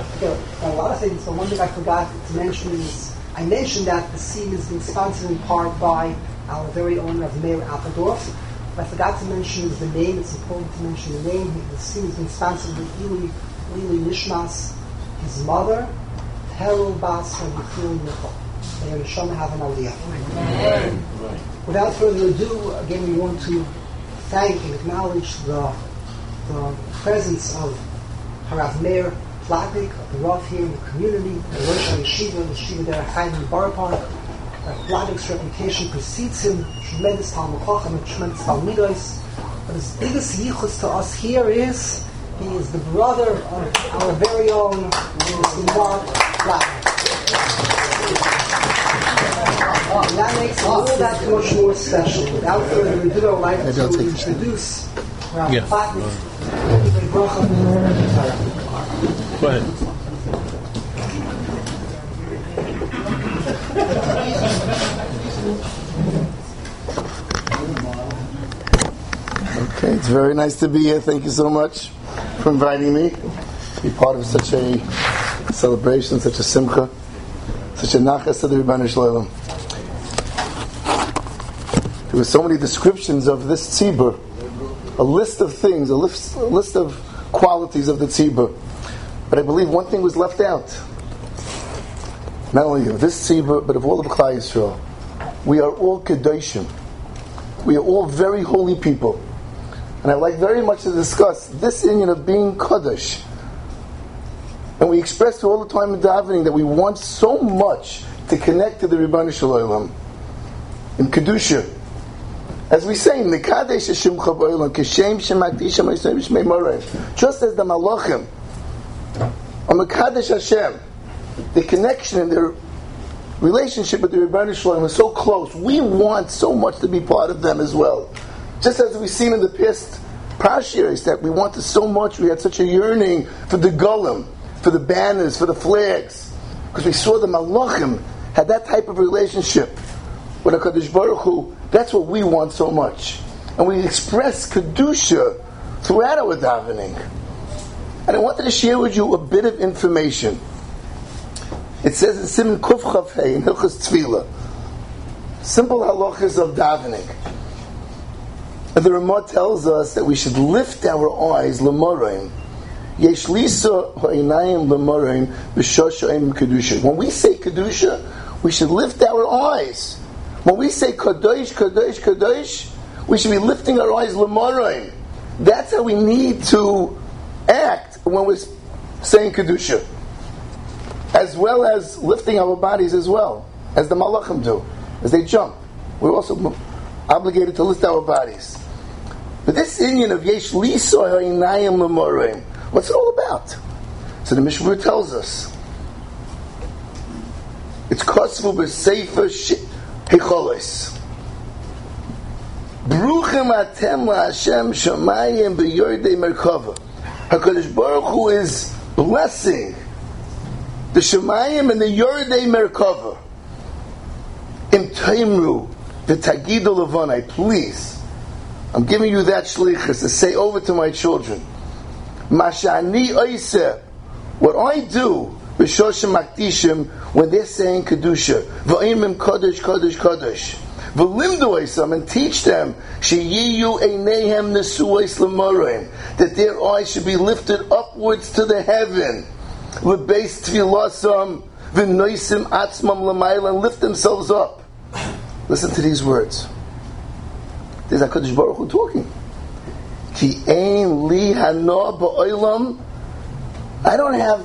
a lot of things, but one thing I forgot to mention is, I mentioned that the scene is being sponsored in part by our very own Rav Meir Appledorf. What I forgot to mention is the name. It's important to mention the name. The scene has been sponsored with Ili Nishmas, his mother, Terul Bas from Yechil Michal. May the Neshama have an aliyah. Without further ado, again, we want to thank and acknowledge the presence of Harav Meir Flatnik, of the Rav here in the community, the Rosh HaYeshiva, the Yeshiva there at Chaim in Borough Park. Flatnik's reputation precedes him, tremendous Talmud Chacham and tremendous Talmidos. But his biggest yichus to us here is, he is the brother of our very own Mr. Mark Flatnik. And that makes it all that much more special. Without further ado, I would like to introduce Rav Flatnik. Go ahead. Okay, it's very nice to be here. Thank you so much for inviting me to be part of such a celebration, such a simcha, such a nachas to the Rebbeinu Shalom. There were so many descriptions of this tzibur, a list of things, a list of qualities of the tzibur. But I believe one thing was left out. Not only of this tzibur, but of all of Klal Yisrael. We are all kedoshim. We are all very holy people. And I'd like very much to discuss this union of being kadosh. And we express all the time in davening that we want so much to connect to the Rebbeinu Shalom in kedusha. As we say, Nekadesh Shemcha Ba'olam, Keshem Shemakdisha Ma'israel B'Shmei Moraim. Just as the Malachim are Mekadesh Hashem, the connection and their relationship with the Rebbeinu Shalom is so close. We want so much to be part of them as well. Just as we've seen in the past parashas that we wanted so much, we had such a yearning for the Golem, for the banners, for the flags, because we saw the Malachim had that type of relationship with HaKadosh Baruch Hu. That's what we want so much. And we express Kedusha throughout our davening. And I wanted to share with you a bit of information. It says in Siman Kuf Chav Hey, in Hilchos Tefillah, simple halachas of davening. And the Ramah tells us that we should lift our eyes, l'moraim. Yesh lisa ha'inayim l'moraim b'shoshaim kedusha. When we say Kedusha, we should lift our eyes. When we say Kadosh, Kadosh, Kadosh, we should be lifting our eyes l'moraim. That's how we need to act when we're saying Kedusha. As well as lifting our bodies as well, as the Malachim do, as they jump. We're also obligated to lift our bodies. But this union of Yesh Lisa Ha'inayim L'moraim, what's it all about? So the Mishmur tells us, it's Kosvu B'Sefer Hecholos. Bruchim Atem LaHashem Shamayim B'Yordei Merkava. HaKadosh Baruch Hu is blessing the Shemayim and the Yordei Merkava. Im Taimru V'Tagidu Levanai. Please, I'm giving you that shlichus to say over to my children. Mashani Oiseh, what I do B'Shoshem Makdishim when they're saying Kedusha. V'Imim Kodesh Kodesh Kodesh. V'Limdu Oisam, and teach them Sheyiyu Eineihem Nesuos L'moraim, that their eyes should be lifted upwards to the heaven. L'beis Tfilasam V'Noisim Atzmam L'mayla, and lift themselves up. Listen to these words. There's HaKadosh Baruch Hu talking. Ki ein li hana ba'olam. I don't have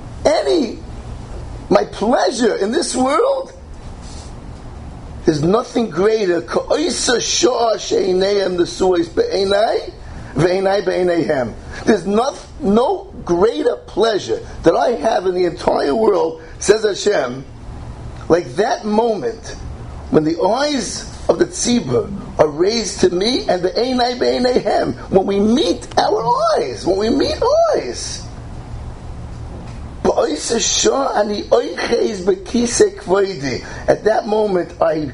my pleasure in this world. There's nothing greater. Ka'oisa shah she'einayim nesuos be'einai ve'einai be'einaihem. There's no greater pleasure that I have in the entire world, says Hashem, like that moment when the eyes of the tzibur are raised to me and the einai be'einaihem, when we meet our eyes, at that moment I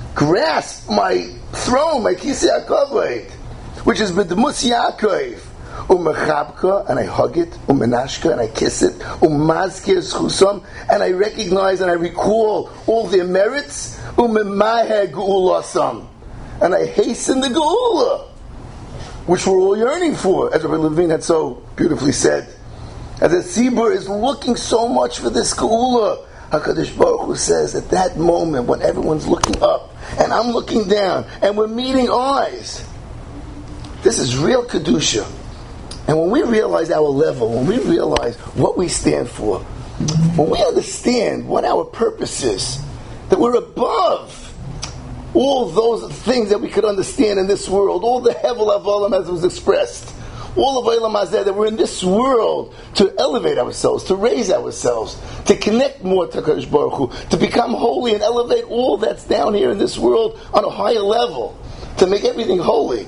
grasp my throne, my kisei hakavod, which is b'dmus Yaakov, Umechabka, and I hug it, Umenashka, and I kiss it, Umazkir Schusam, and I recognize and I recall all their merits, Umemahe Geulasam, and I hasten the Geula, which we're all yearning for, as Rabbi Levine had so beautifully said. As the Tzibur is looking so much for this Geula, HaKadosh Baruch Hu says at that moment when everyone's looking up and I'm looking down and we're meeting eyes, this is real Kedusha. And when we realize our level, when we realize what we stand for, when we understand what our purpose is, that we're above all those things that we could understand in this world, all the Hevel Avolim as it was expressed, all of Olam Hazeh, that we're in this world to elevate ourselves, to raise ourselves, to connect more to Kadosh Baruch Hu, to become holy and elevate all that's down here in this world on a higher level, to make everything holy.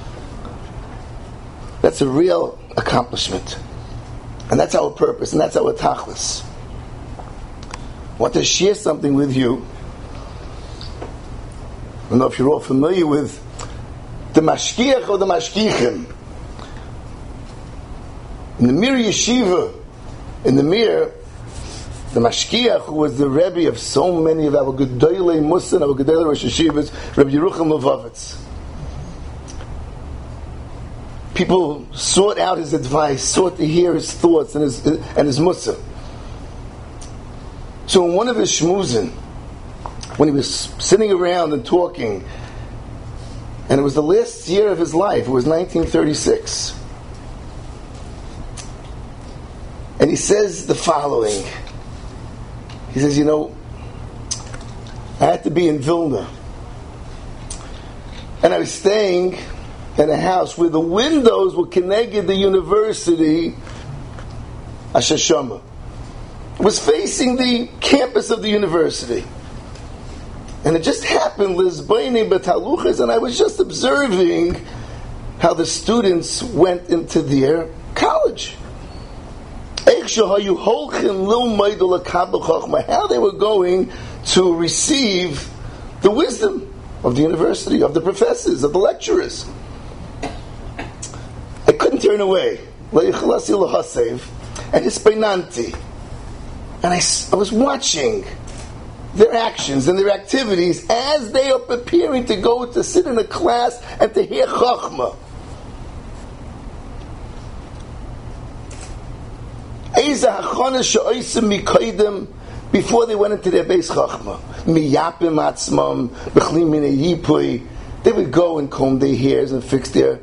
That's a real accomplishment. And that's our purpose, and that's our tachlis. I want to share something with you. I don't know if you're all familiar with the Mashgiach or the Mashgichim. In the Mir Yeshiva, in the Mir, the Mashgiach, who was the Rebbe of so many of our Gedolei Musan, our Gedolei Rosh Yeshivas, Rebbe Yerucham Levovitz. People sought out his advice, sought to hear his thoughts and his Musa. So in one of his shmuzin, when he was sitting around and talking, and it was the last year of his life, it was 1936, and he says the following. He says, I had to be in Vilna, and I was staying in a house where the windows were connected the university, Ashashama. It was facing the campus of the university. And it just happened, Lizbaini Bataluchas, and I was just observing how the students went into their college. How they were going to receive the wisdom of the university, of the professors, of the lecturers. I couldn't turn away. And I was watching their actions and their activities as they are preparing to go to sit in a class and to hear Chachma. Before they went into their base Chachma. They would go and comb their hairs and fix their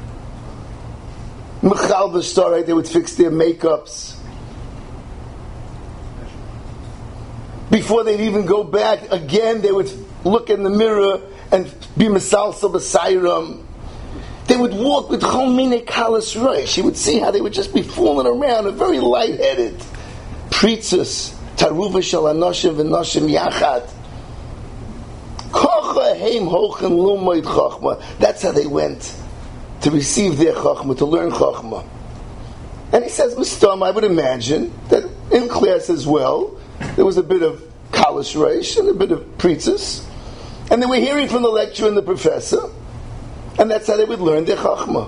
they would fix their makeups. Before they'd even go back again, they would look in the mirror and be misalsa b'sayram. They would walk with chomine kalas roish. You would see how they would just be fooling around and very lightheaded. Pritzus, taruva shel anoshim v'noshim yachad. Kocha heim hochen lumoid chachma. That's how they went to receive their chachma, to learn chachma. And he says, Mistam, I would imagine that in class as well, there was a bit of kalish reish and a bit of pritzis. And they were hearing from the lecturer and the professor. And that's how they would learn their chachma.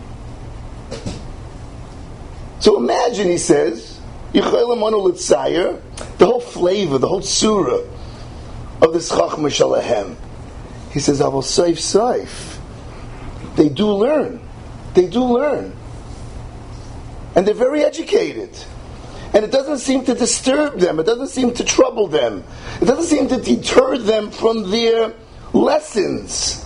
So imagine, he says, the whole flavor, the whole surah of this chachma shalahem. He says, Avol saif saif. They do learn. They do learn. And they're very educated. And it doesn't seem to disturb them. It doesn't seem to trouble them. It doesn't seem to deter them from their lessons.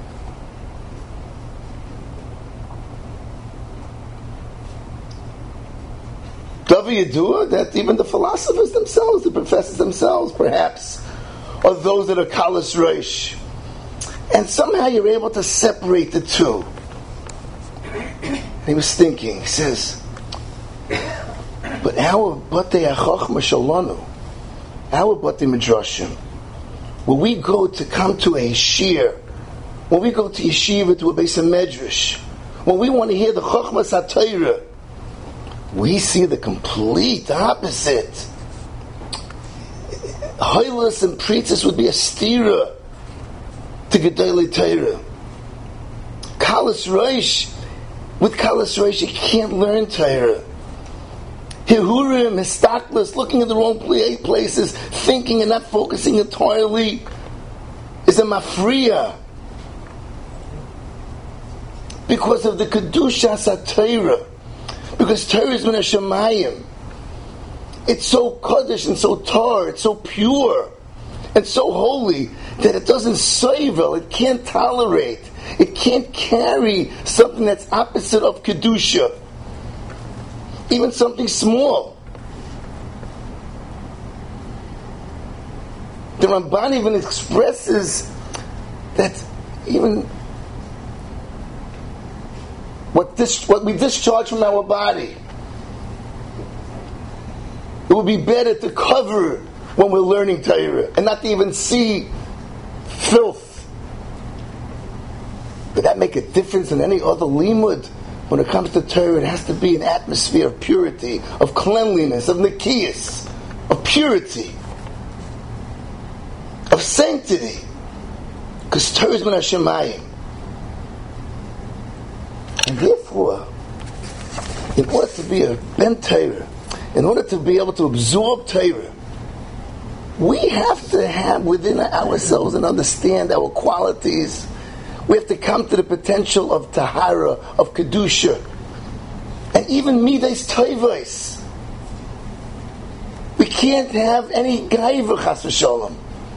Davi Yadua, that even the philosophers themselves, the professors themselves, perhaps, are those that are kalas reish. And somehow you're able to separate the two. And he was thinking, he says, but our batei hachachma shalanu, our batei midrashim, when we go to come to a shir, when we go to yeshiva, to a beis medrash, when we want to hear the chachmas hatayra, we see the complete opposite. Hoylus and priestess would be a stira to Gedolei Torah. Kalas Reish With Kalas Reish, you can't learn Torah. Hihurim, Histaklis, looking at the wrong places, thinking and not focusing entirely, is a mafriya. Because of the Kedushas HaTorah. Because Torah is min hashamayim. It's so Kaddish and so tar, it's so pure and so holy that it doesn't soivel, it can't tolerate, it can't carry something that's opposite of Kedusha. Even something small. The Ramban even expresses that even what we discharge from our body, it would be better to cover when we're learning Torah and not to even see filth. Could that make a difference in any other limud? When it comes to Torah, it has to be an atmosphere of purity, of cleanliness, of nikiyas, of purity, of sanctity. Because Torah is min hashamayim. And therefore, in order to be a ben Torah, in order to be able to absorb Torah, we have to have within ourselves and understand our qualities. We have to come to the potential of Tahara, of Kedusha, and even Midas Toivos. We can't have any Gaiva, Chas v'Shalom.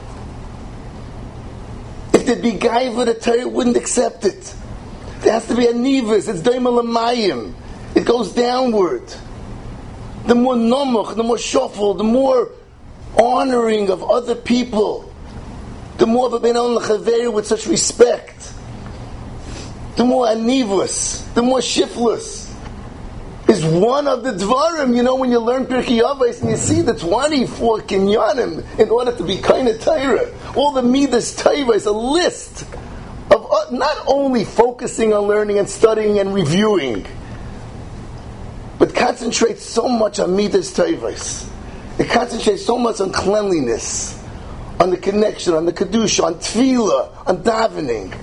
If there'd be Gaiva, the Torah wouldn't accept it. There has to be a Nivus, it's Daima Lamayim. It goes downward. The more Nomuch, the more Shofel, the more honoring of other people, the more B'benon L'Chaveru with such respect, the more Anivus, the more Shiflus, is one of the Dvarim. You know, when you learn Pirkei Avos and you see the 24 Kinyanim in order to be kind of Torah, all the Midas Torah is a list of not only focusing on learning and studying and reviewing, but concentrates so much on Midas Torahs. It concentrates so much on cleanliness, on the connection, on the Kedusha, on Tefillah, on davening.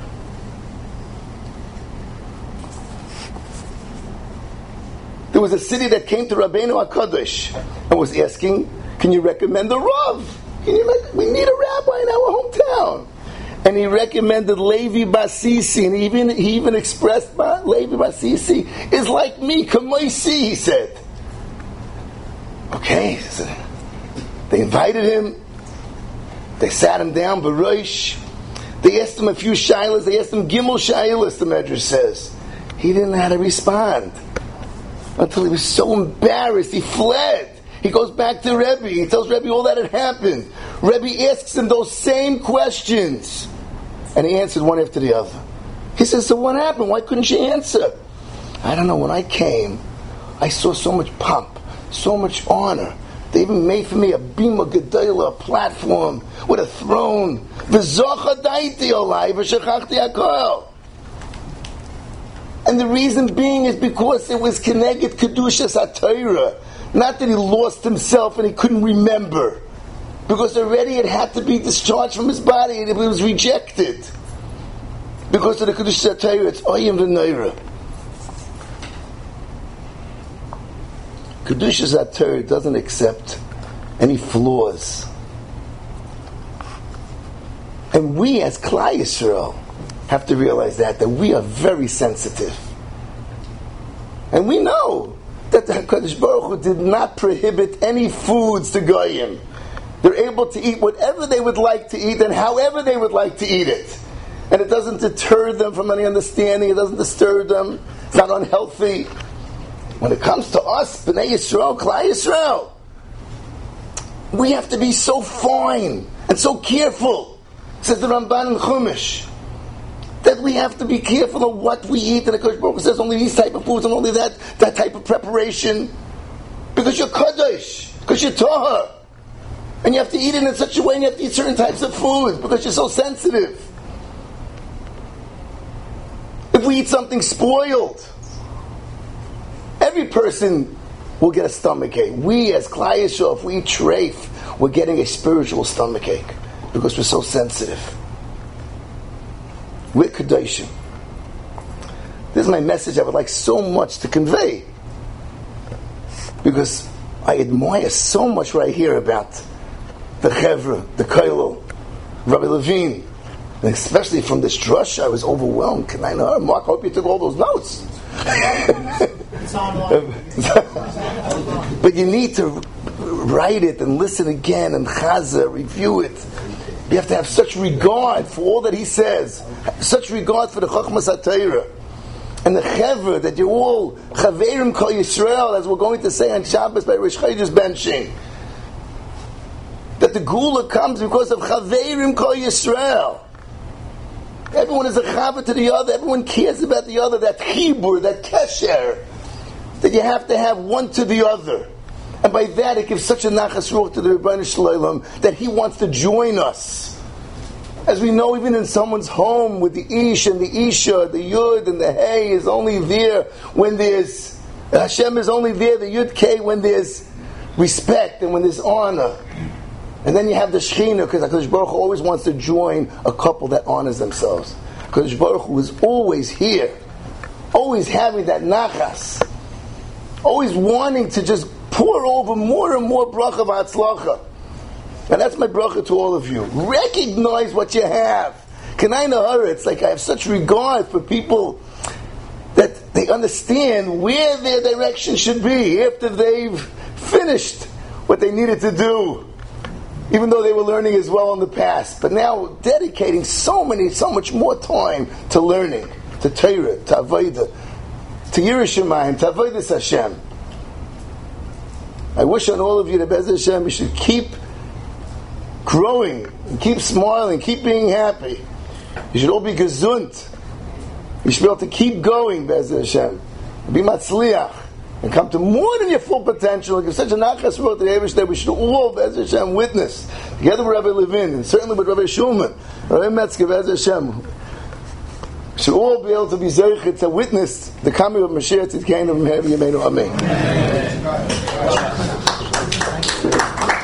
There was a city that came to Rabbeinu HaKadosh and was asking, can you recommend a Rav? We need a rabbi in our hometown. And he recommended Levi Basisi, and he even expressed Levi Basisi is like me, Kamoisi, he said. Okay, so they invited him, they sat him down, Baruch, they asked him a few shilas, they asked him Gimel shilas, the Medrash says. He didn't know how to respond until he was so embarrassed, he fled. He goes back to Rebbe, he tells Rebbe all that had happened. Rebbe asks him those same questions, and he answered one after the other. He says, so what happened? Why couldn't you answer? I don't know, when I came, I saw so much pomp, so much honor. They even made for me a bima gedola, a platform with a throne. And the reason being is because it was Keneged Kedushas HaTorah. Not that he lost himself and he couldn't remember. Because already it had to be discharged from his body and it was rejected. Because of the Kedushas HaTorah, it's Oyim V'Neira. Kedushas HaTorah doesn't accept any flaws. And we as Klal Yisrael have to realize that we are very sensitive. And we know that the HaKadosh Baruch Hu did not prohibit any foods to Goyim. They're able to eat whatever they would like to eat and however they would like to eat it. And it doesn't deter them from any understanding, it doesn't disturb them, it's not unhealthy. When it comes to us, B'nai Yisrael, Klal Yisrael, we have to be so fine and so careful, says the Ramban in Chumash, that we have to be careful of what we eat. And the HaKadosh Baruch Hu says only these type of foods and only that type of preparation. Because you're Kadosh, because you're Tahar. And you have to eat it in such a way and you have to eat certain types of foods because you're so sensitive. If we eat something spoiled, every person will get a stomachache. We as Klal Yisrael, if we eat treif, we're getting a spiritual stomachache because we're so sensitive. We're Kedoshim. This is my message I would like so much to convey. Because I admire so much right here about the Chevra, the Koilel, Rabbi Levine. And especially from this drush, I was overwhelmed. Can I know? Mark, I hope you took all those notes. But you need to write it and listen again and chazah, review it. You have to have such regard for all that he says, such regard for the Chochmas HaTorah and the Chevra, that you're all Chaverim Kol Yisrael, as we're going to say on Shabbos by Rosh Chodesh benching. That the Gula comes because of Chaverim Kol Yisrael. Everyone is a Chaver to the other, everyone cares about the other, that Chibur, that Kesher, that you have to have one to the other. And by that it gives such a nachas ruach to the Rebbeinu Shalom that he wants to join us. As we know, even in someone's home with the Ish and the Isha, the Yud and the Hey is only there when there's, Hashem is only there, the Yud K, when there's respect and when there's honor. And then you have the Shechina, because HaKadosh Baruch Hu always wants to join a couple that honors themselves. HaKadosh Baruch Hu is always here, always having that nachas, always wanting to just pour over more and more bracha v'atzlacha. And that's my bracha to all of you. Recognize what you have. Kanai Nahara, it's like I have such regard for people that they understand where their direction should be after they've finished what they needed to do, even though they were learning as well in the past. But now dedicating so much more time to learning, to Torah, to Avodah, to Yiras Shamayim, to Avodas Hashem. I wish on all of you that Be'ez Hashem you should keep growing, and keep smiling, keep being happy. You should all be gesund. You should be able to keep going, Be'ez Hashem. Be matzliach, and come to more than your full potential. Give such a nachas ruach to the Eibush that we should all, Be'ez Hashem, witness, together with Rabbi Levin, and certainly with Rabbi Shulman, Rabbi Metzger, Be'ez Hashem, should all be able to be zeichet to witness the coming of Mashiach Tzidkeinu Meher Yameinu. Amen.